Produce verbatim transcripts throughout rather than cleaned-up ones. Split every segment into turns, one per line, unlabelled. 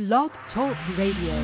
Blog Talk Radio.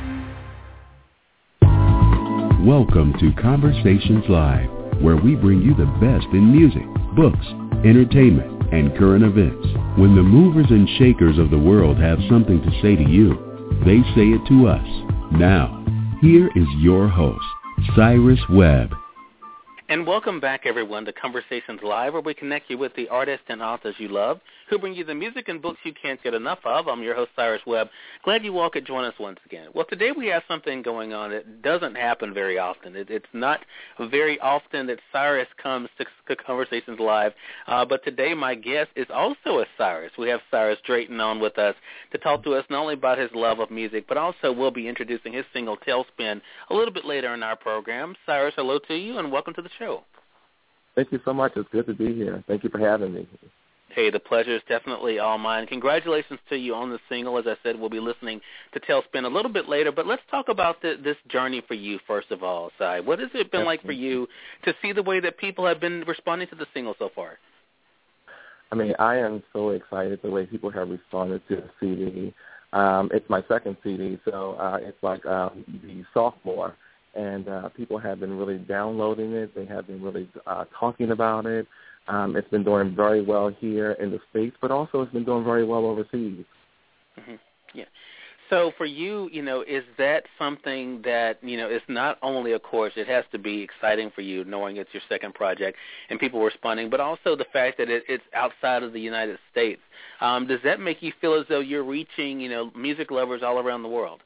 Welcome to Conversations Live, where we bring you the best in music, books, entertainment, and current events. When the movers and shakers of the world have something to say to you, they say it to us. Now, here is your host, Cyrus Webb.
And welcome back, everyone, to Conversations Live, where we connect you with the artists and authors you love, who bring you the music and books you can't get enough of. I'm your host, Cyrus Webb. Glad you all could join us once again. Well, today we have something going on that doesn't happen very often. It, it's not very often that Cyrus comes to, to Conversations Live, uh, but today my guest is also a Cyrus. We have Cyrus Drayton on with us to talk to us not only about his love of music, but also we'll be introducing his single, Tailspin, a little bit later in our program. Cyrus, hello to you, and welcome to the show.
Thank you so much. It's good to be here. Thank you for having me.
Hey, the pleasure is definitely all mine. Congratulations to you on the single. As I said, we'll be listening to Tailspin a little bit later, but let's talk about the, this journey for you, first of all, Si. What has it been like for you to see the way that people have been responding to the single so far?
I mean, I am so excited the way people have responded to the C D. Um, it's my second C D, so uh, it's like um, the sophomore. And uh, people have been really downloading it. They have been really uh, talking about it. Um, it's been doing very well here in the States, but also it's been doing very well overseas.
Mm-hmm. Yeah. So for you, you know, is that something that, you know, is not only, of course, it has to be exciting for you knowing it's your second project and people responding, but also the fact that it, it's outside of the United States. Um, does that make you feel as though you're reaching, you know, music lovers all around the world?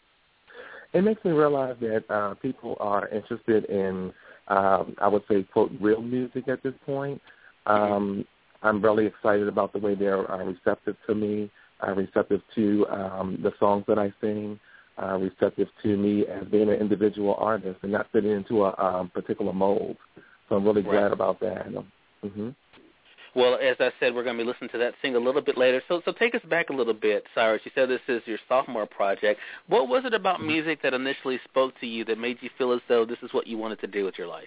It makes me realize that uh, people are interested in, um, I would say, quote, real music at this point. Um, I'm really excited about the way they're uh, receptive to me, uh, receptive to um, the songs that I sing, uh, receptive to me as being an individual artist and not fitting into a um, particular mold. So I'm really
right.
glad about that. Mm-hmm.
Well, as I said, we're going to be listening to that sing a little bit later. So so take us back a little bit, Cyrus. You said this is your sophomore project. What was it about music that initially spoke to you that made you feel as though this is what you wanted to do with your life?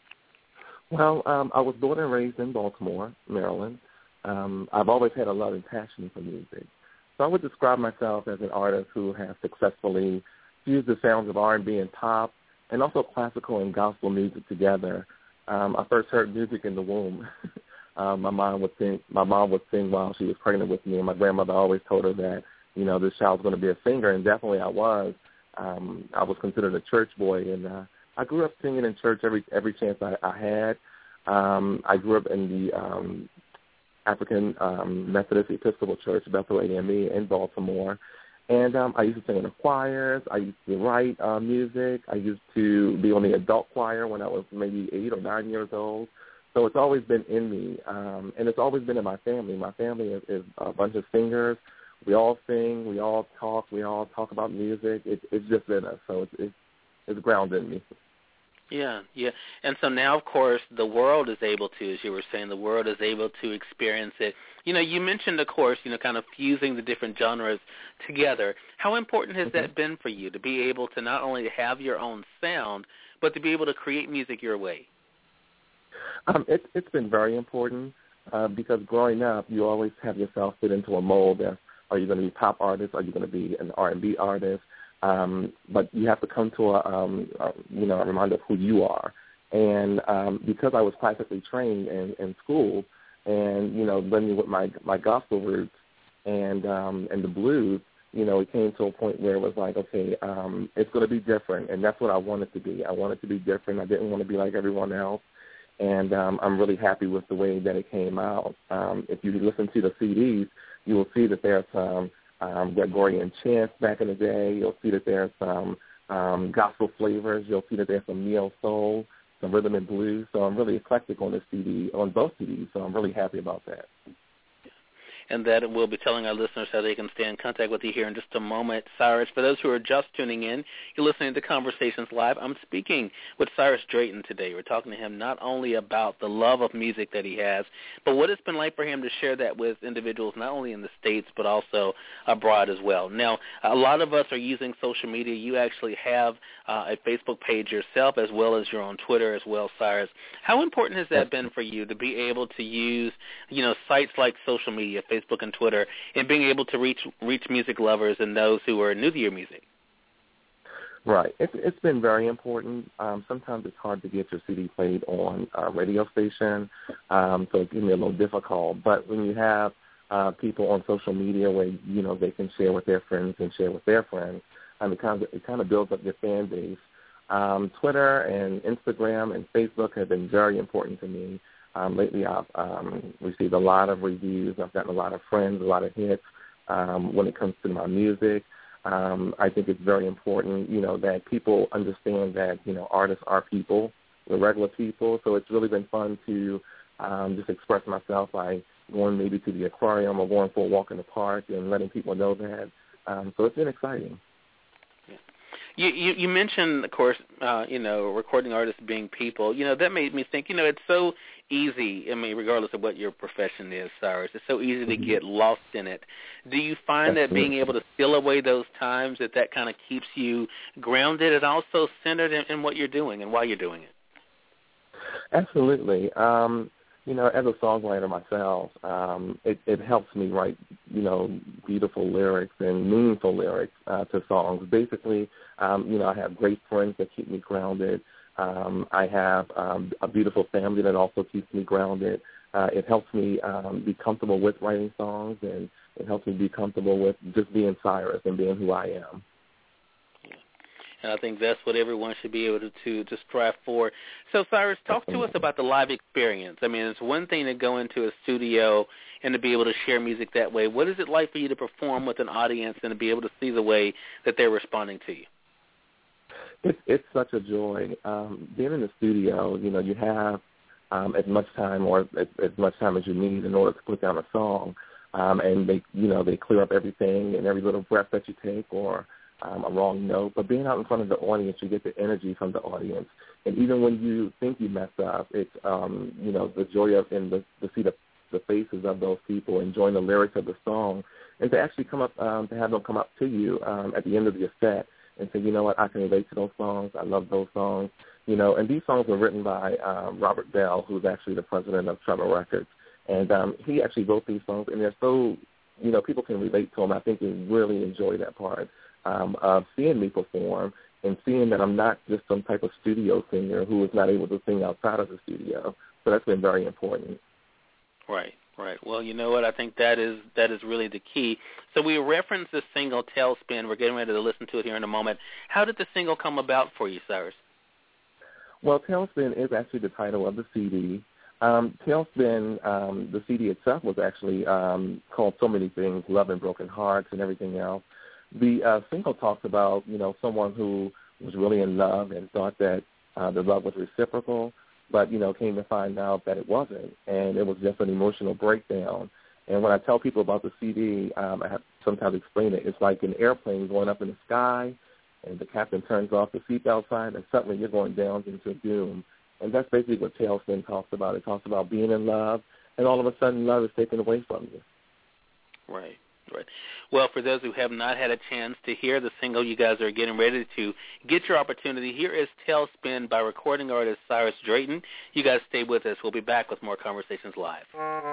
Well, um, I was born and raised in Baltimore, Maryland. Um, I've always had a love and passion for music. So I would describe myself as an artist who has successfully fused the sounds of R and B and pop and also classical and gospel music together. Um, I first heard music in the womb. Um, my mom would sing. My mom would sing while she was pregnant with me, and my grandmother always told her that, you know, this child's going to be a singer, and definitely I was. Um, I was considered a church boy, and uh, I grew up singing in church every every chance I, I had. Um, I grew up in the um, African um, Methodist Episcopal Church, Bethel A M E, in Baltimore, and um, I used to sing in the choirs. I used to write uh, music. I used to be on the adult choir when I was maybe eight or nine years old. So it's always been in me, um, and it's always been in my family. My family is, is a bunch of singers. We all sing. We all talk. We all talk about music. It, it's just in us, so it's, it's, it's grounded in me.
Yeah, yeah. And so now, of course, the world is able to, as you were saying, the world is able to experience it. You know, you mentioned, of course, you know, kind of fusing the different genres together. How important has mm-hmm. that been for you to be able to not only have your own sound, but to be able to create music your way?
Um, it, it's been very important uh, because growing up, you always have yourself fit into a mold. Of, are you going to be a pop artist? Are you going to be an R and B artist? Um, but you have to come to a, um, a, you know, a reminder of who you are. And um, because I was classically trained in, in school and, you know, blending with my, my gospel roots and, um, and the blues, you know, it came to a point where it was like, okay, um, it's going to be different. And that's what I wanted to be. I wanted to be different. I didn't want to be like everyone else. And um, I'm really happy with the way that it came out. Um, if you listen to the C Ds, you will see that there's some um, Gregorian chants back in the day. You'll see that there's some um, gospel flavors. You'll see that there's some neo-soul, some rhythm and blues. So I'm really eclectic on this C D, on both C Ds, so I'm really happy about that.
And that we'll be telling our listeners how they can stay in contact with you here in just a moment. Cyrus, for those who are just tuning in, you're listening to Conversations Live. I'm speaking with Cyrus Drayton today. We're talking to him not only about the love of music that he has, but what it's been like for him to share that with individuals not only in the States but also abroad as well. Now, a lot of us are using social media. You actually have uh, a Facebook page yourself as well as your own Twitter as well, Cyrus. How important has that been for you to be able to use, you know, sites like social media, Facebook and Twitter, and being able to reach reach music lovers and those who are new to your music?
Right. It's, it's been very important. Um, sometimes it's hard to get your C D played on a radio station, um, so it can be a little difficult. But when you have uh, people on social media where, you know, they can share with their friends and share with their friends, um, it, kind of, it kind of builds up your fan base. Um, Twitter and Instagram and Facebook have been very important to me. Um, lately I've um, received a lot of reviews. I've gotten a lot of friends, a lot of hits um, when it comes to my music. Um, I think it's very important, you know, that people understand that, you know, artists are people, we're regular people. So it's really been fun to um, just express myself by going maybe to the aquarium or going for a walk in the park and letting people know that. Um, so it's been exciting.
You, you, you mentioned, of course, uh, you know, recording artists being people. You know, that made me think, you know, it's so easy, I mean, regardless of what your profession is, Cyrus, it's so easy to get lost in it. Do you find that being able to steal away those times, that that kind of keeps you grounded and also centered in, in what you're doing and why you're doing it?
Absolutely. Um, you know, as a songwriter myself, um, it, it helps me write, you know, beautiful lyrics and meaningful lyrics uh, to songs. Basically, um, you know, I have great friends that keep me grounded. Um, I have um, a beautiful family that also keeps me grounded. Uh, it helps me um, be comfortable with writing songs, and it helps me be comfortable with just being Cyrus and being who I am.
And I think that's what everyone should be able to, to, to strive for. So, Cyrus, talk to us about the live experience. I mean, it's one thing to go into a studio and to be able to share music that way. What is it like for you to perform with an audience and to be able to see the way that they're responding to you?
It's, it's such a joy. Um, being in the studio, you know, you have um, as much time or as, as much time as you need in order to put down a song. Um, and they, you know, they clear up everything and every little breath that you take or Um, a wrong note, but being out in front of the audience, you get the energy from the audience. And even when you think you mess up, it's, um, you know, the joy of and the, to see the, the faces of those people enjoying the lyrics of the song, and to actually come up, um, to have them come up to you um, at the end of your set and say, you know what, I can relate to those songs. I love those songs. You know, and these songs were written by um, Robert Bell, who's actually the president of Trevor Records. And um, he actually wrote these songs, and they're so, you know, people can relate to them. I think they really enjoy that part. Um, of seeing me perform and seeing that I'm not just some type of studio singer who is not able to sing outside of the studio. So that's been very important.
Right, right. Well, you know what? I think that is that is really the key. So we referenced the single Tailspin. We're getting ready to listen to it here in a moment. How did the single come about for you, Cyrus?
Well, Tailspin is actually the title of the C D. Um, Tailspin, um, the C D itself was actually um, called so many things, Love and Broken Hearts and everything else. The uh, single talks about, you know, someone who was really in love and thought that uh, the love was reciprocal, but, you know, came to find out that it wasn't, and it was just an emotional breakdown. And when I tell people about the C D, um, I have to sometimes explain it. It's like an airplane going up in the sky, and the captain turns off the seatbelt sign, and suddenly you're going down into doom. And that's basically what Tailspin talks about. It talks about being in love, and all of a sudden love is taken away from you.
Right. Right. Well, for those who have not had a chance to hear the single, you guys are getting ready to get your opportunity. Here is Tailspin by recording artist Cyrus Drayton. You guys stay with us. We'll be back with more Conversations Live.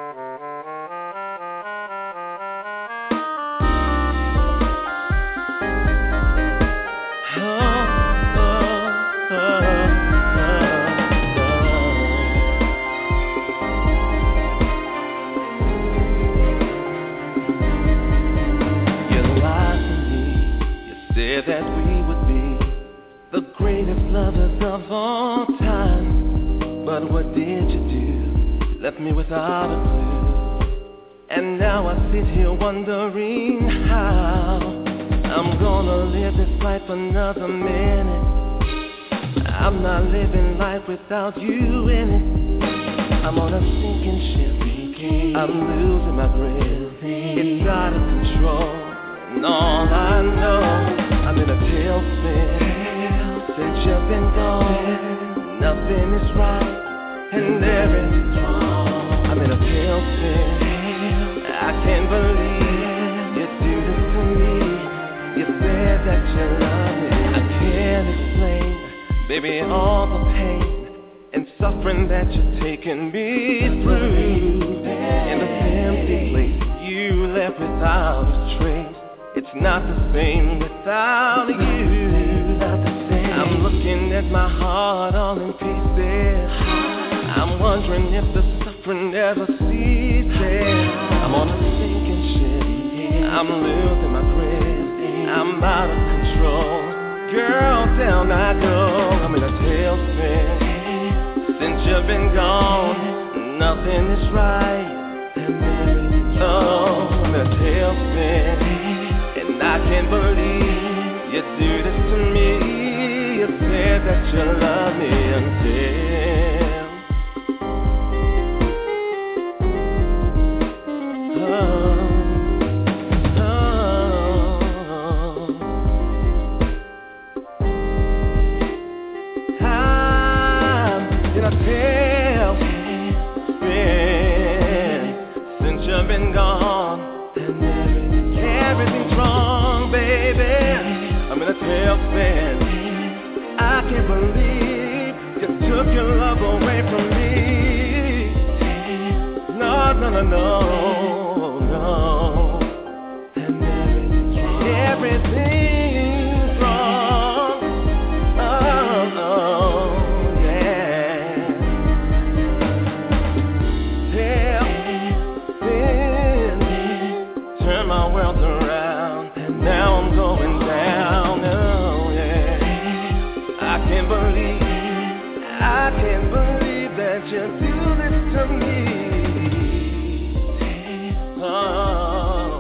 That we would be the greatest lovers of all time. But what did you do? Left me without a clue. And now I sit here wondering how I'm gonna live this life another minute. I'm not living life without you in it. I'm on a sinking ship, I'm losing my breath. It's out of control, and all I know, I'm in a tailspin. Since you've been gone, nothing is right, and everything's wrong. I'm in a tailspin. I can't believe you do this to me. You said that you love me. I can't explain, baby, all the pain and suffering that you're taking me through. In this empty place, you left without a trace. It's not the same without you. I'm looking at my heart all in pieces. I'm wondering if the suffering ever ceases. I'm on a sinking ship. I'm losing my grip. I'm out of control. Girl, down I go. I'm in a tailspin. Since you've been gone, nothing is right. Oh, I'm in a tailspin. And I can't believe you do this to me. You said that you love me until oh, oh. I'm in a tailspin since you've been gone. Everything's wrong, baby. I'm in a tailspin. I can't believe you took your love away from me. No, no, no, no, no. Everything's wrong. Oh, oh, yeah. Tailspin, turn my world around, and now I'm going down. Oh, yeah. I can't believe, I can't believe that you do this to me. Oh,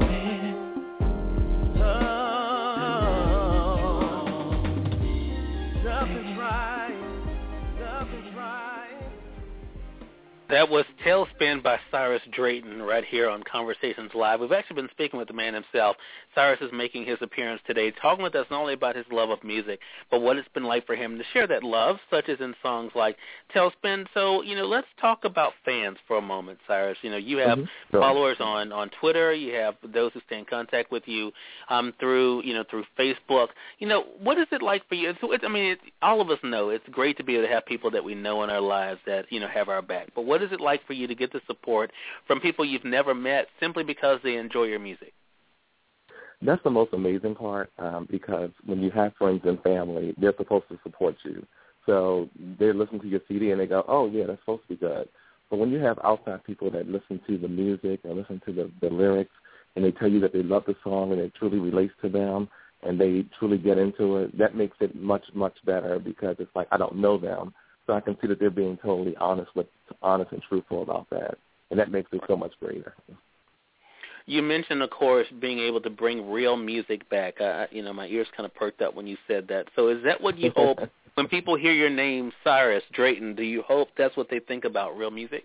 oh, nothing's right, nothing's right.
That was Tailspin by Cyrus Drayton right here on Conversations Live. We've actually been speaking with the man himself. Cyrus is making his appearance today, talking with us not only about his love of music, but what it's been like for him to share that love, such as in songs like Tailspin. So, you know, let's talk about fans for a moment, Cyrus. You know, you have mm-hmm. followers on, on Twitter. You have those who stay in contact with you um, through, you know, through Facebook. You know, what is it like for you? It's, it's, I mean, it's, all of us know it's great to be able to have people that we know in our lives that, you know, have our back. But what is it like for you to get the support from people you've never met simply because they enjoy your music?
That's the most amazing part um, because when you have friends and family, they're supposed to support you. So they listen to your C D and they go, oh, yeah, that's supposed to be good. But when you have outside people that listen to the music and listen to the, the lyrics and they tell you that they love the song and it truly relates to them and they truly get into it, that makes it much, much better because it's like I don't know them. So I can see that they're being totally honest with, honest and truthful about that. And that makes it so much greater.
You mentioned, of course, being able to bring real music back. Uh, you know, my ears kind of perked up when you said that. So is that what you hope when people hear your name, Cyrus Drayton, do you hope that's what they think about, real music?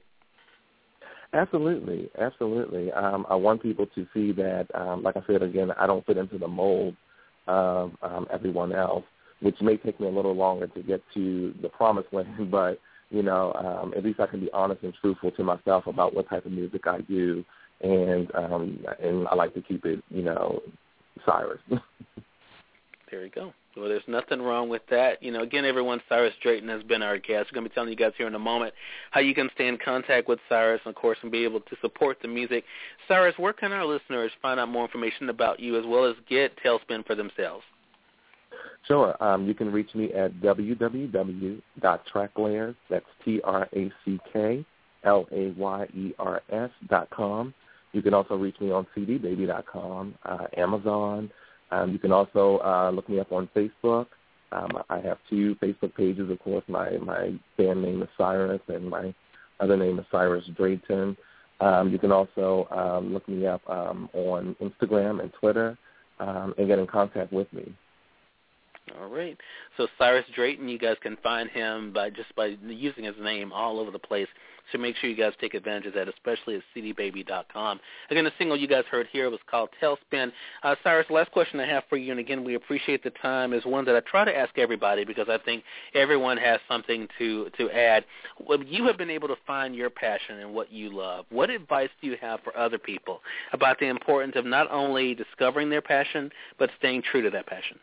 Absolutely, absolutely. Um, I want people to see that, um, like I said, again, I don't fit into the mold of um, everyone else, which may take me a little longer to get to the promised land, but, you know, um, at least I can be honest and truthful to myself about what type of music I do. And um, and I like to keep it, you know, Cyrus.
There you go. Well, there's nothing wrong with that. You know, again, everyone, Cyrus Drayton has been our guest. We're going to be telling you guys here in a moment how you can stay in contact with Cyrus and, of course, and be able to support the music. Cyrus, where can our listeners find out more information about you as well as get Tailspin for themselves?
Sure. Um, you can reach me at w w w dot tracklayers, that's T R A C K L A Y E R S dot com. You can also reach me on c d baby dot com, uh, Amazon. Um, you can also uh, look me up on Facebook. Um, I have two Facebook pages, of course. My, my band name is Cyrus, and my other name is Cyrus Drayton. Um, you can also um, look me up um, on Instagram and Twitter um, and get in contact with me.
All right. So Cyrus Drayton, you guys can find him by just by using his name all over the place. So make sure you guys take advantage of that, especially at c d baby dot com. Again, the single you guys heard here was called Tailspin. Uh, Cyrus, last question I have for you, and again, we appreciate the time, is one that I try to ask everybody because I think everyone has something to, to add. Well, you have been able to find your passion and what you love. What advice do you have for other people about the importance of not only discovering their passion, but staying true to that passion?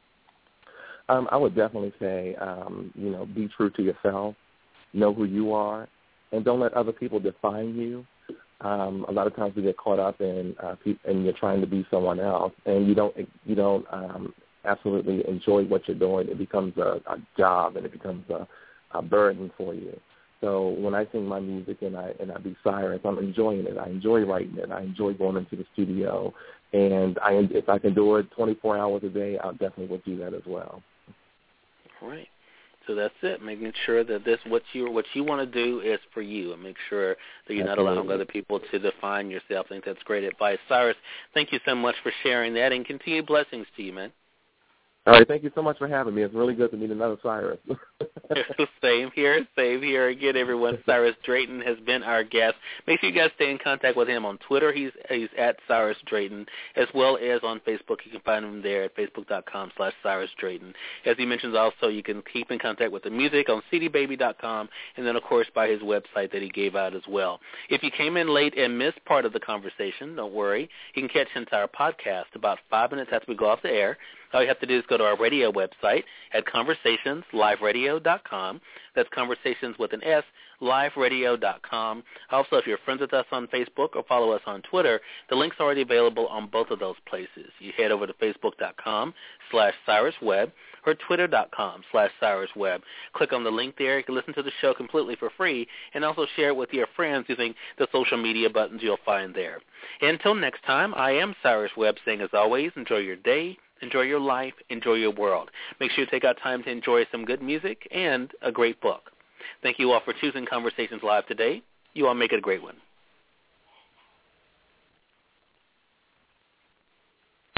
Um, I would definitely say, um, you know, be true to yourself, know who you are, and don't let other people define you. Um, a lot of times we get caught up in, uh, and you're trying to be someone else, and you don't you don't um, absolutely enjoy what you're doing. It becomes a, a job, and it becomes a, a burden for you. So when I sing my music and I and I be Cyrus, I'm enjoying it. I enjoy writing it. I enjoy going into the studio, and I if I can do it twenty-four hours a day, I definitely would do that as well.
Right. So that's it. Making sure that this what you what you want to do is for you, and make sure that you're
Absolutely.
not allowing other people to define yourself. I think that's great advice, Cyrus. Thank you so much for sharing that, and continued blessings to you, man.
All right, thank you so much for having me. It's really good to meet another Cyrus.
Same here, same here. Again, everyone, Cyrus Drayton has been our guest. Make sure you guys stay in contact with him on Twitter. He's he's at Cyrus Drayton, as well as on Facebook. You can find him there at facebook.com slash Cyrus Drayton. As he mentions also, you can keep in contact with the music on c d baby dot com, and then, of course, by his website that he gave out as well. If you came in late and missed part of the conversation, don't worry. You can catch the entire podcast about five minutes after we go off the air. All you have to do is go to our radio website at conversations live radio dot com. That's Conversations with an S, live radio dot com. Also, if you're friends with us on Facebook or follow us on Twitter, the link's already available on both of those places. You head over to facebook.com slash cyrusweb or twitter.com slash cyrusweb. Click on the link there. You can listen to the show completely for free and also share it with your friends using the social media buttons you'll find there. Until next time, I am Cyrus Webb saying, as always, enjoy your day, enjoy your life, enjoy your world. Make sure you take out time to enjoy some good music and a great book. Thank you all for choosing Conversations Live today. You all make it a great one.